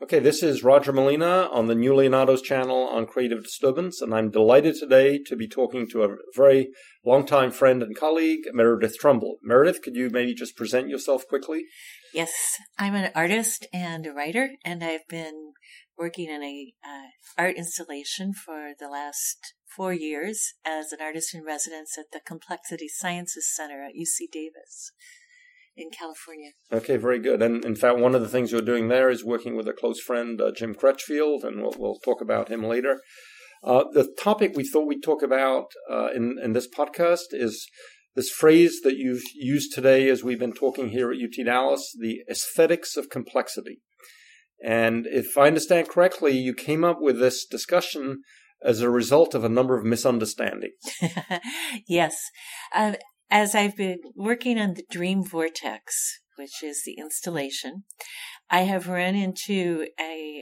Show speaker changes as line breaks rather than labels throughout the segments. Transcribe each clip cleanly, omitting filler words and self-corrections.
Okay, this is Roger Molina on the New Leonardo's channel on Creative Disturbance, and I'm delighted today to be talking to a very longtime friend and colleague, Meredith Trumbull. Meredith, could you maybe just present yourself quickly?
Yes, I'm an artist and a writer, and I've been working in a art installation for the last 4 years as an artist in residence at the Complexity Sciences Center at UC Davis in California.
Okay, very good. And in fact, one of the things you're doing there is working with a close friend, Jim Crutchfield, and we'll talk about him later. The topic we thought we'd talk about in this podcast is this phrase that you've used today as we've been talking here at UT Dallas, the aesthetics of complexity. And if I understand correctly, you came up with this discussion as a result of a number of misunderstandings.
Yes. As I've been working on the Dream Vortex, which is the installation, I have run into I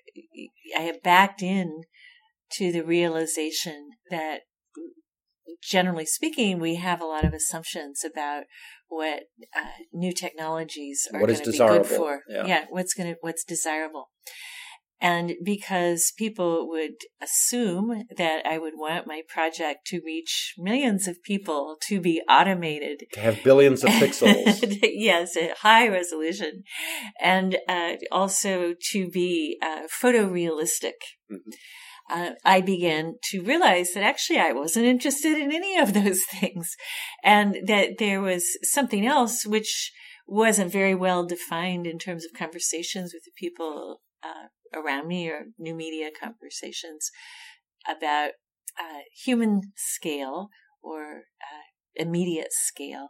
have backed in to the realization that, generally speaking, we have a lot of assumptions about what new technologies are going to be good for. Yeah, what's desirable. And because people would assume that I would want my project to reach millions of people, to be automated.
To have billions of pixels.
Yes, at high resolution. And also to be photorealistic. Mm-hmm. I began to realize that actually I wasn't interested in any of those things. And that there was something else which wasn't very well defined in terms of conversations with the people around me, or new media conversations about human scale or immediate scale.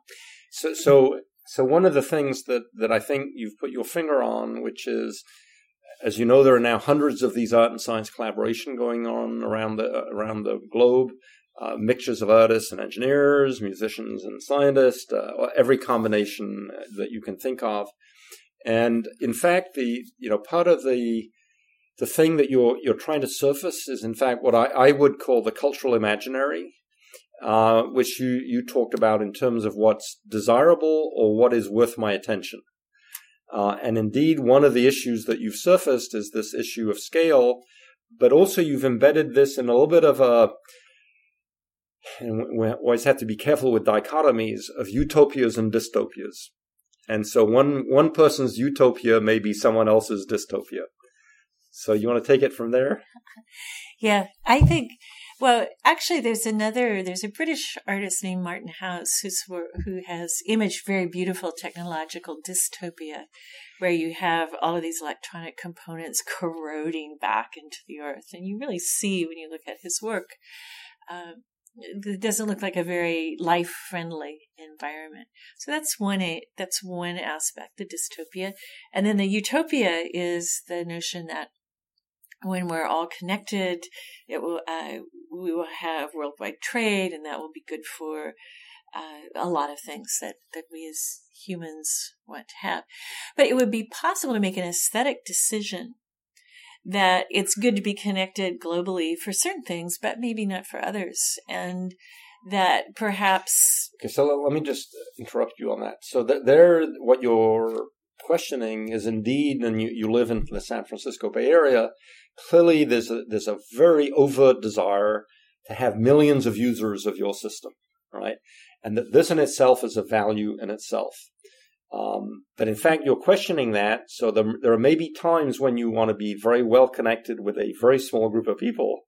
So one of the things that I think you've put your finger on, which is, as you know, there are now hundreds of these art and science collaboration going on around the globe, mixtures of artists and engineers, musicians and scientists, every combination that you can think of. And in fact, part of the thing that you're trying to surface is, in fact, what I would call the cultural imaginary, which you talked about in terms of what's desirable or what is worth my attention. And indeed, one of the issues that you've surfaced is this issue of scale, but also you've embedded this in a little bit of and we always have to be careful with dichotomies of utopias and dystopias. And so one person's utopia may be someone else's dystopia. So you want to take it from there?
Yeah, I think, well, actually there's a British artist named Martin House who has imaged very beautiful technological dystopia, where you have all of these electronic components corroding back into the earth. And you really see, when you look at his work, it doesn't look like a very life-friendly environment. So that's one aspect, the dystopia. And then the utopia is the notion that when we're all connected, we will have worldwide trade, and that will be good for a lot of things that we as humans want to have. But it would be possible to make an aesthetic decision that it's good to be connected globally for certain things, but maybe not for others. And that perhaps...
Okay, so let me just interrupt you on that. So what you're questioning is indeed, and you live in the San Francisco Bay Area, clearly there's a very overt desire to have millions of users of your system, right? And that this in itself is a value in itself. But in fact, you're questioning that. So there are maybe times when you want to be very well connected with a very small group of people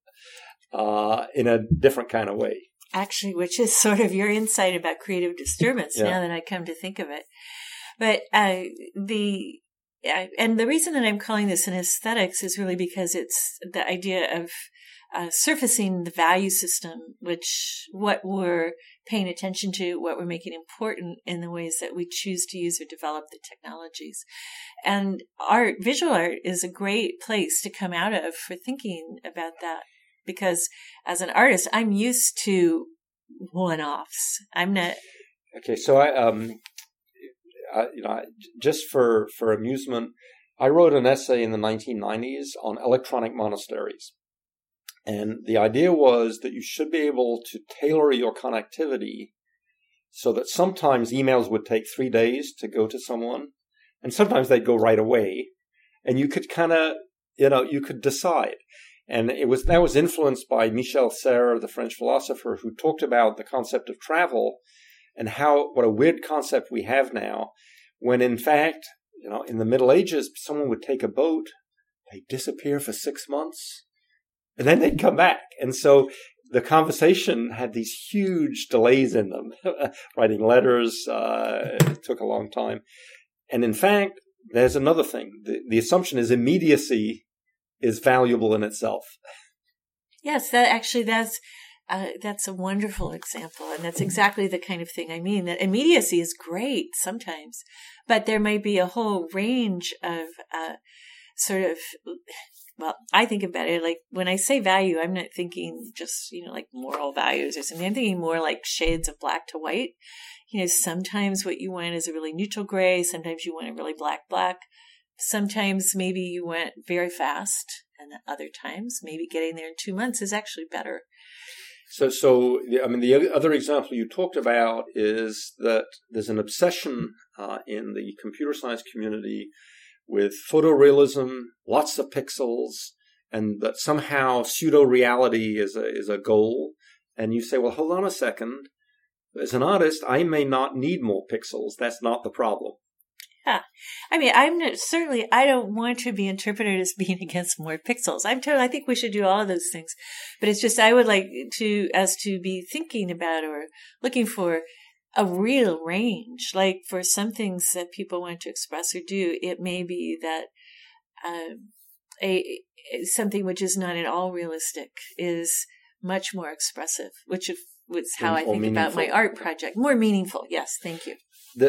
in a different kind of way.
Actually, which is sort of your insight about creative disturbance, now that I come to think of it. But the reason that I'm calling this an aesthetics is really because it's the idea of surfacing the value system, what we're paying attention to, what we're making important in the ways that we choose to use or develop the technologies. And visual art is a great place to come out of for thinking about that. Because as an artist, I'm used to one-offs. I'm not...
Okay, so just for amusement, I wrote an essay in the 1990s on electronic monasteries. And the idea was that you should be able to tailor your connectivity so that sometimes emails would take 3 days to go to someone, and sometimes they'd go right away. and you could kind of, you could decide. And that was influenced by Michel Serres, the French philosopher, who talked about the concept of travel and what a weird concept we have now, when in fact, in the Middle Ages, someone would take a boat, they'd disappear for 6 months, and then they'd come back. And so the conversation had these huge delays in them. Writing letters it took a long time. And in fact, there's another thing. The assumption is immediacy is valuable in itself.
Yes, that's a wonderful example, and that's exactly the kind of thing I mean. That immediacy is great sometimes, but there might be a whole range of well, I think about it like when I say value, I'm not thinking just, like moral values or something. I'm thinking more like shades of black to white. Sometimes what you want is a really neutral gray. Sometimes you want a really black. Sometimes maybe you want very fast, and other times maybe getting there in 2 months is actually better.
So the other example you talked about is that there's an obsession in the computer science community with photorealism, lots of pixels, and that somehow pseudo-reality is a goal. And you say, well, hold on a second. As an artist, I may not need more pixels. That's not the problem.
Yeah. I don't want to be interpreted as being against more pixels. I think we should do all of those things. But it's just, I would like us to be thinking about or looking for a real range. Like for some things that people want to express or do, it may be that something which is not at all realistic is much more expressive, which is how I think about my art project. More meaningful. Yes. Thank you.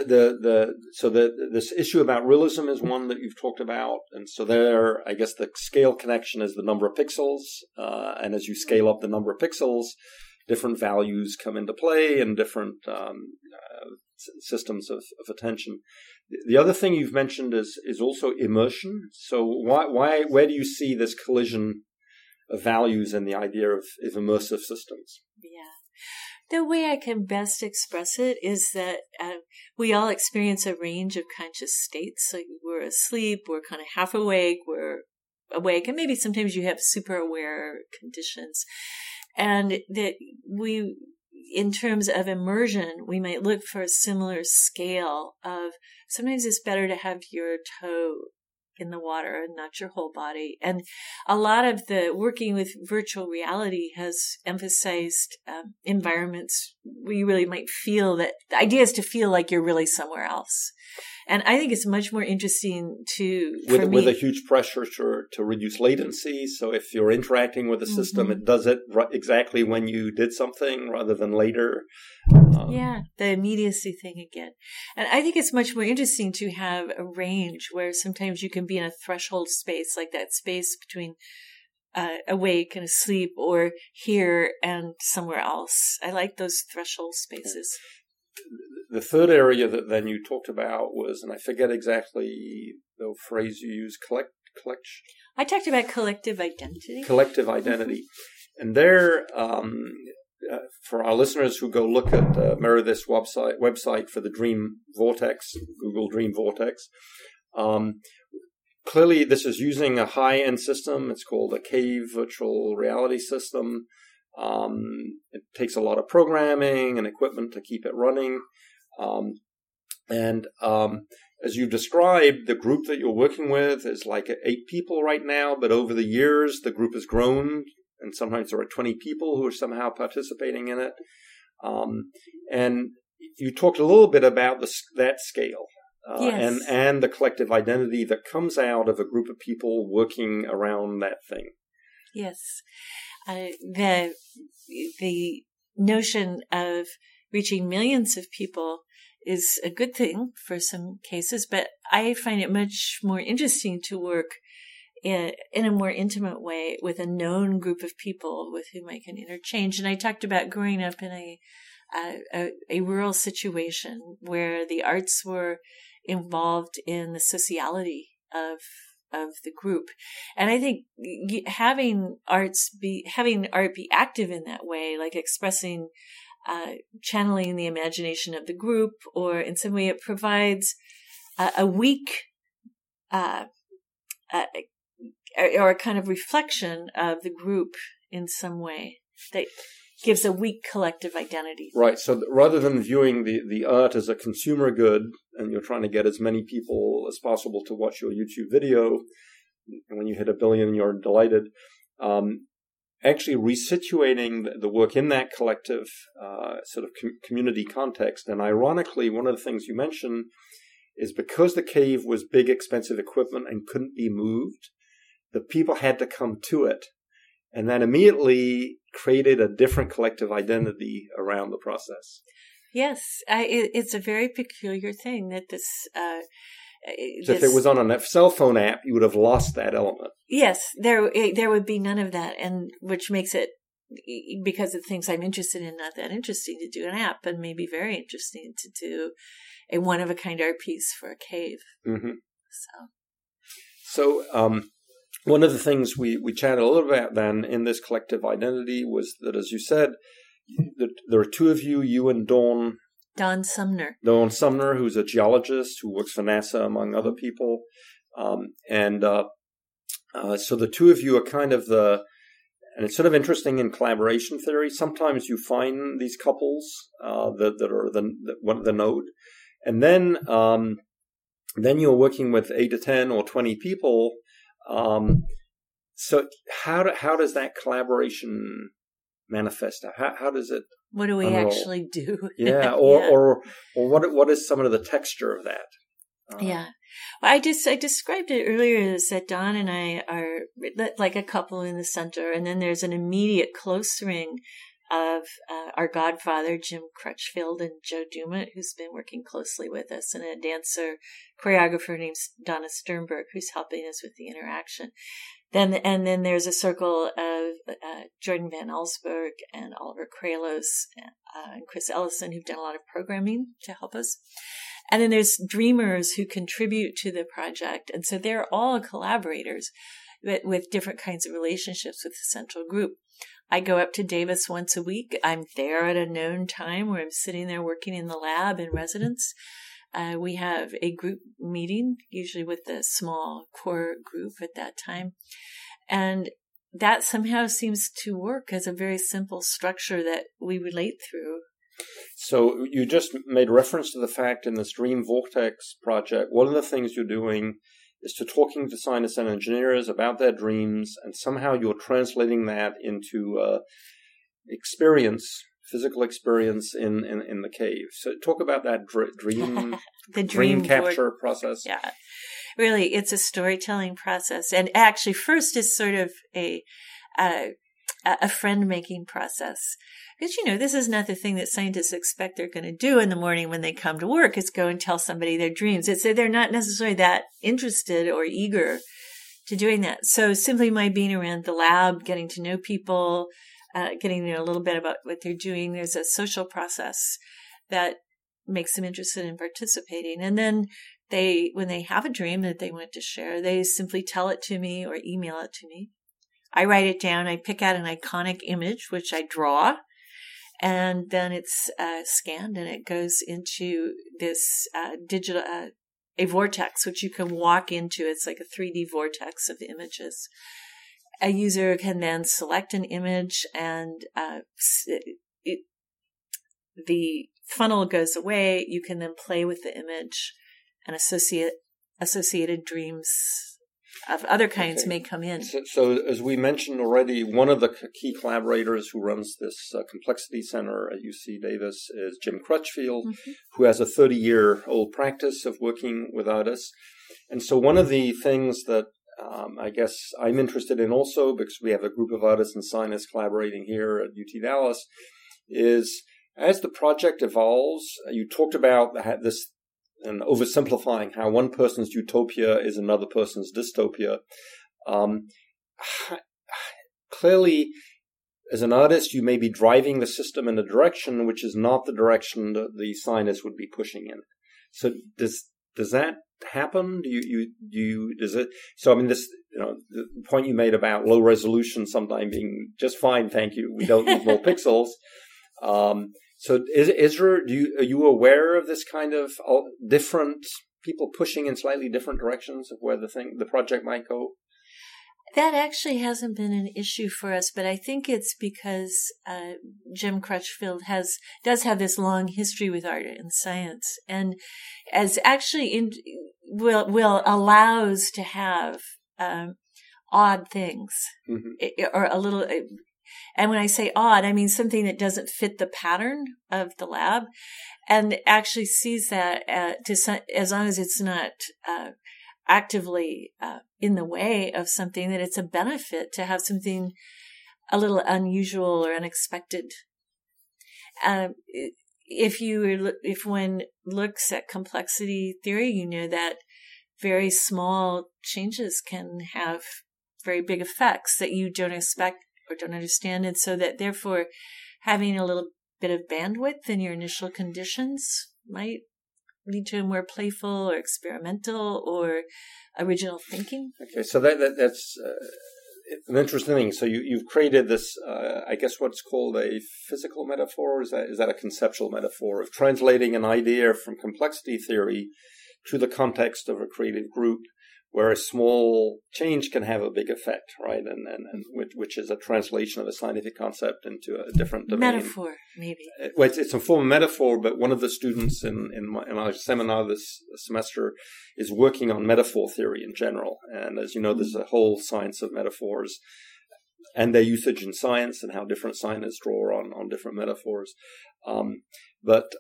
This issue about realism is one that you've talked about, and so there, I guess the scale connection is the number of pixels, and as you scale up the number of pixels, different values come into play and different systems of attention. The other thing you've mentioned is also immersion. So where do you see this collision of values and the idea of immersive systems?
Yeah. The way I can best express it is that we all experience a range of conscious states. Like we're asleep, we're kind of half awake, we're awake, and maybe sometimes you have super aware conditions. And that in terms of immersion, we might look for a similar scale of sometimes it's better to have your toe in the water and not your whole body. And a lot of the working with virtual reality has emphasized environments where you really might feel that the idea is to feel like you're really somewhere else. And I think it's much more interesting with
a huge pressure to reduce latency. So if you're interacting with a system, it does it exactly when you did something rather than later.
The immediacy thing again. And I think it's much more interesting to have a range where sometimes you can be in a threshold space, like that space between awake and asleep, or here and somewhere else. I like those threshold spaces.
The third area that then you talked about was, and I forget exactly the phrase you used, collection.
I talked about collective identity.
Collective identity. And there, for our listeners who go look at Meredith's website for the Dream Vortex, Google Dream Vortex, clearly this is using a high-end system. It's called a Cave virtual reality system. It takes a lot of programming and equipment to keep it running. As you described, the group that you're working with is like 8 people right now, but over the years, the group has grown, and sometimes there are 20 people who are somehow participating in it. And you talked a little bit about that scale.
Yes.
and the collective identity that comes out of a group of people working around that thing.
Yes. The notion of reaching millions of people is a good thing for some cases, but I find it much more interesting to work in a more intimate way with a known group of people with whom I can interchange. And I talked about growing up in a rural situation where the arts were involved in the sociality of the group. And I think having art be active in that way, like expressing, channeling the imagination of the group, or in some way it provides a weak or a kind of reflection of the group in some way that gives a weak collective identity.
Right. So rather than viewing the art as a consumer good, and you're trying to get as many people as possible to watch your YouTube video, and when you hit 1 billion, you're delighted. Actually resituating the work in that collective sort of community context. And ironically, one of the things you mentioned is because the cave was big, expensive equipment and couldn't be moved, the people had to come to it. And that immediately created a different collective identity around the process.
Yes, it's a very peculiar thing that this...
So if it was on a cell phone app, you would have lost that element.
Yes, there would be none of that, and which makes it, because of things I'm interested in, not that interesting to do an app, but maybe very interesting to do a one-of-a-kind art piece for a cave.
Mm-hmm. So one of the things we chatted a little about then in this collective identity was that, as you said, there are two of you and Dawn
Sumner.
Dawn Sumner, who's a geologist who works for NASA, among other people. So the two of you are kind of and it's sort of interesting in collaboration theory. Sometimes you find these couples that are the node. And then you're working with 8 to 10 or 20 people. So how does that collaboration manifest? How does it?
What do we actually do?
Yeah, or what is some of the texture of that?
Yeah. Well, I described it earlier as that Dawn and I are like a couple in the center, and then there's an immediate close ring of our godfather, Jim Crutchfield, and Joe Dumont, who's been working closely with us, and a dancer, choreographer named Donna Sternberg, who's helping us with the interaction. Then there's a circle of Jordan Van Allsburg and Oliver Kralos and Chris Ellison, who've done a lot of programming to help us. And then there's dreamers who contribute to the project. And so they're all collaborators with different kinds of relationships with the central group. I go up to Davis once a week. I'm there at a known time where I'm sitting there working in the lab in residence. We have a group meeting, usually with the small core group at that time. And that somehow seems to work as a very simple structure that we relate through.
So you just made reference to the fact in this Dream Vortex project, one of the things you're doing is to talking to scientists and engineers about their dreams, and somehow you're translating that into physical experience in the cave. So talk about that dream,
the
dream capture process.
Yeah, really, it's a storytelling process, and actually, first is sort of a friend-making process. Because, this is not the thing that scientists expect they're going to do in the morning when they come to work, is go and tell somebody their dreams. They're not necessarily that interested or eager to doing that. So simply my being around the lab, getting to know people, getting to know a little bit about what they're doing, there's a social process that makes them interested in participating. And then when they have a dream that they want to share, they simply tell it to me or email it to me. I write it down. I pick out an iconic image, which I draw, and then it's scanned and it goes into this digital, a vortex, which you can walk into. It's like a 3D vortex of images. A user can then select an image, and the funnel goes away. You can then play with the image, and associated dreams of other kinds may come in.
So as we mentioned already, one of the key collaborators who runs this complexity center at UC Davis is Jim Crutchfield, who has a 30-year-old practice of working with artists. And so one of the things that I guess I'm interested in also, because we have a group of artists and scientists collaborating here at UT Dallas, is as the project evolves, you talked about this, and oversimplifying how one person's utopia is another person's dystopia. Clearly, as an artist, you may be driving the system in a direction which is not the direction that the scientist would be pushing in. So does that happen? Does it? So I mean, this, the point you made about low resolution sometimes being just fine, thank you. We don't need more pixels. So are you aware of this kind of different people pushing in slightly different directions of where the project might go?
That actually hasn't been an issue for us, but I think it's because Jim Crutchfield does have this long history with art and science, and as actually will allows to have odd things, or a little. And when I say odd, I mean something that doesn't fit the pattern of the lab, and actually sees that as long as it's not actively in the way of something, that it's a benefit to have something a little unusual or unexpected. If one looks at complexity theory, you know that very small changes can have very big effects that you don't expect or don't understand, and so that therefore having a little bit of bandwidth in your initial conditions might lead to a more playful or experimental or original thinking.
Okay, so that's an interesting thing. So you've created this, I guess, what's called a physical metaphor. Is that a conceptual metaphor of translating an idea from complexity theory to the context of a creative group, where a small change can have a big effect, right? And which is a translation of a scientific concept into a different domain.
Metaphor, maybe.
Well, it's a form of metaphor, but one of the students in our seminar this semester is working on metaphor theory in general. And as you know, there's a whole science of metaphors and their usage in science and how different scientists draw on different metaphors. But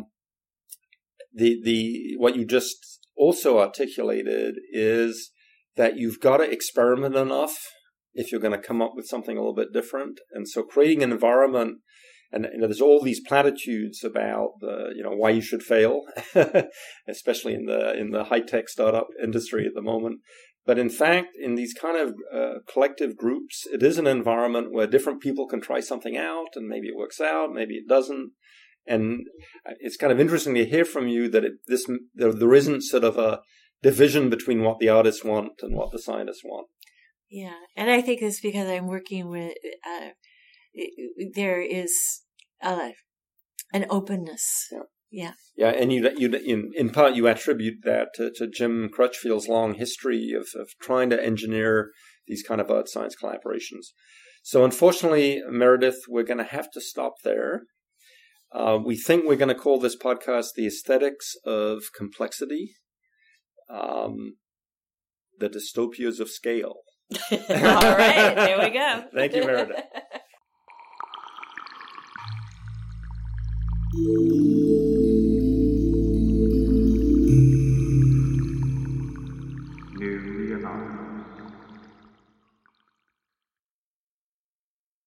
what you just also articulated is that you've got to experiment enough if you're going to come up with something a little bit different. And so creating an environment, and there's all these platitudes about why you should fail, especially in the high-tech startup industry at the moment. But in fact, in these kind of collective groups, it is an environment where different people can try something out, and maybe it works out, maybe it doesn't. And it's kind of interesting to hear from you that there isn't sort of a division between what the artists want and what the scientists want.
Yeah, and I think it's because I'm working with, there is an openness. Yeah. Yeah,
and you in part you attribute that to Jim Crutchfield's long history of trying to engineer these kind of art science collaborations. So unfortunately, Meredith, we're going to have to stop there. We think we're going to call this podcast The Aesthetics of Complexity, the Dystopias of Scale.
All right, there we go.
Thank you, Meredith.
New Leonardo.